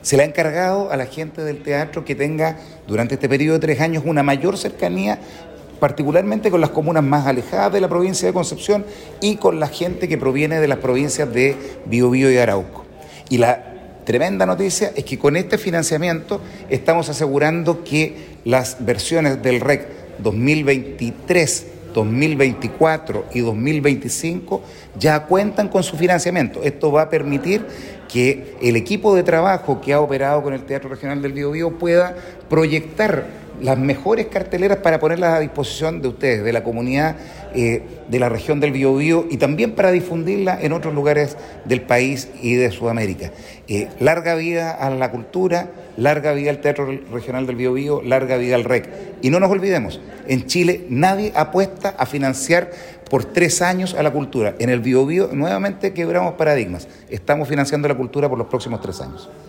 Se le ha encargado a la gente del teatro que tenga durante este periodo de 3 años una mayor cercanía, particularmente con las comunas más alejadas de la provincia de Concepción y con la gente que proviene de las provincias de Biobío y Arauco. Y la tremenda noticia es que con este financiamiento estamos asegurando que las versiones del REC 2023, 2024 y 2025 ya cuentan con su financiamiento. Esto va a permitir que el equipo de trabajo que ha operado con el Teatro Regional del Biobío pueda proyectar las mejores carteleras para ponerlas a disposición de ustedes, de la comunidad de la región del Biobío y también para difundirla en otros lugares del país y de Sudamérica. Larga vida a la cultura, larga vida al Teatro Regional del Biobío, larga vida al REC. Y no nos olvidemos, en Chile nadie apuesta a financiar por 3 años a la cultura. En el Biobío nuevamente quebramos paradigmas. Estamos financiando la cultura por los próximos 3 años.